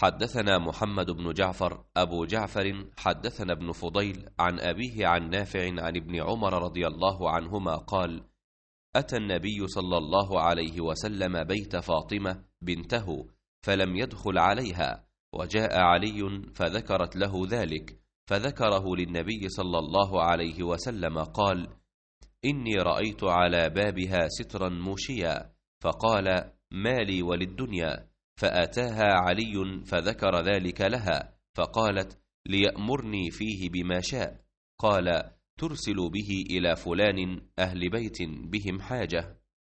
حدثنا محمد بن جعفر أبو جعفر حدثنا ابن فضيل عن أبيه عن نافع عن ابن عمر رضي الله عنهما قال: أتى النبي صلى الله عليه وسلم بيت فاطمة بنته فلم يدخل عليها، وجاء علي فذكرت له ذلك، فذكره للنبي صلى الله عليه وسلم قال: إني رأيت على بابها سترا موشيا، فقال: ما لي وللدنيا؟ فأتاها علي فذكر ذلك لها، فقالت: ليأمرني فيه بما شاء. قال: ترسل به إلى فلان أهل بيت بهم حاجة.